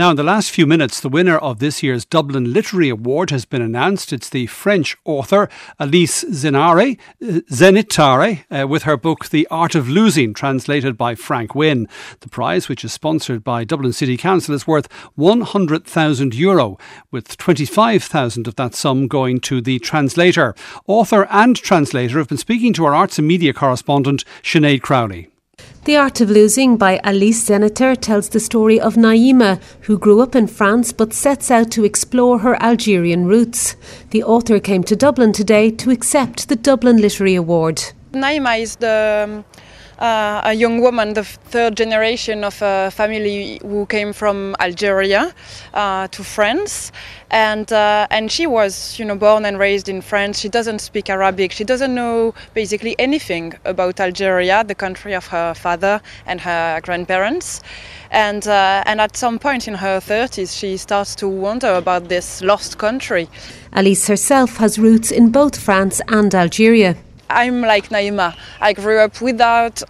Now, in the last few minutes, the winner of this year's Dublin Literary Award has been announced. It's the French author Alice Zenitare with her book The Art of Losing, translated by Frank Wynne. The prize, which is sponsored by Dublin City Council, is worth €100,000, with 25,000 of that sum going to the translator. Author and translator have been speaking to our arts and media correspondent Sinead Crowley. The Art of Losing by Alice Zenitare tells the story of Naima, who grew up in France but sets out to explore her Algerian roots. The author came to Dublin today to accept the Dublin Literary Award. Naima is a young woman, the third generation of a family who came from Algeria to France, and she was, born and raised in France. She doesn't speak Arabic. She doesn't know basically anything about Algeria, the country of her father and her grandparents. And at some point in her 30s, she starts to wonder about this lost country. Alice herself has roots in both France and Algeria. I'm like Naima. I grew up without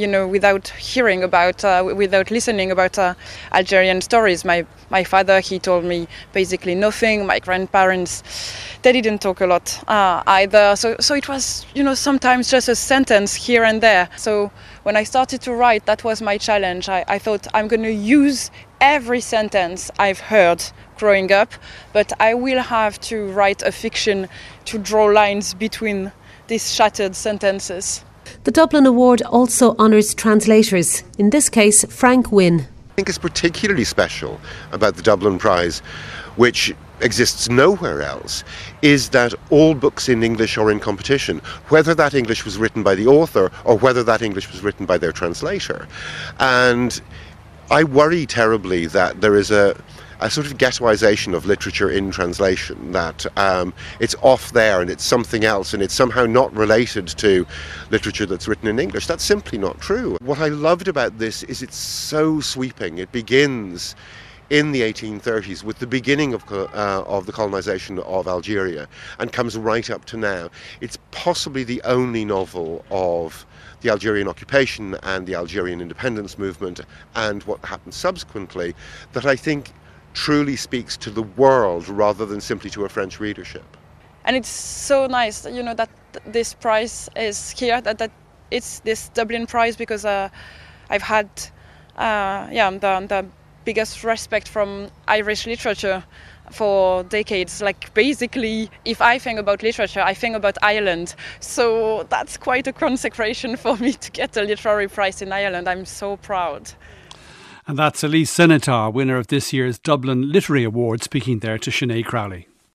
listening about Algerian stories. My father, he told me basically nothing. My grandparents, they didn't talk a lot either. So it was, sometimes just a sentence here and there. So when I started to write, that was my challenge. I thought I'm going to use every sentence I've heard growing up, but I will have to write a fiction to draw lines between these shattered sentences. The Dublin Award also honours translators, in this case Frank Wynne. I think it's particularly special about the Dublin Prize, which exists nowhere else, is that all books in English are in competition, whether that English was written by the author or whether that English was written by their translator. And I worry terribly that there is a sort of ghettoisation of literature in translation, that it's off there and it's something else and it's somehow not related to literature that's written in English. That's simply not true. What I loved about this is it's so sweeping. It begins in the 1830s with the beginning of the colonisation of Algeria and comes right up to now. It's possibly the only novel of the Algerian occupation and the Algerian independence movement and what happened subsequently that I think truly speaks to the world rather than simply to a French readership. And it's so nice, that this prize is here, that it's this Dublin Prize, because I've had the biggest respect from Irish literature for decades. Like, basically, if I think about literature, I think about Ireland. So that's quite a consecration for me to get a literary prize in Ireland. I'm so proud. And that's Alice Zenitare, winner of this year's Dublin Literary Award, speaking there to Sinead Crowley.